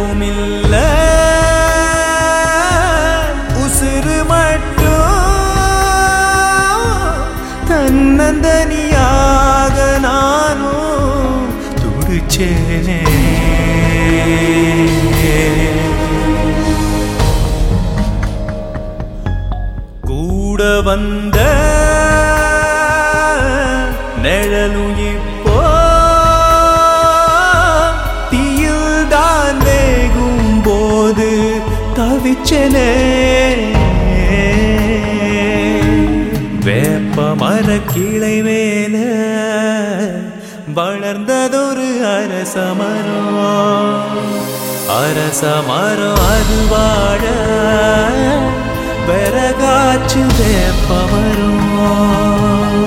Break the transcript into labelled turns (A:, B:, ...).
A: யாருமில்ல உசுறு மட்டும் தன்னந்தனியாக நானும் துடிச்சேனே. கூட வந்த நிழலும் இப்போ தீயில் தான் வேகும் போது தவிச்சனே. வேப்ப மர கிளை மேல வளர்ந்ததொரு அரசமரம். அரசமரம் அது வாழ விறகாச்சு வேப்ப மரம்.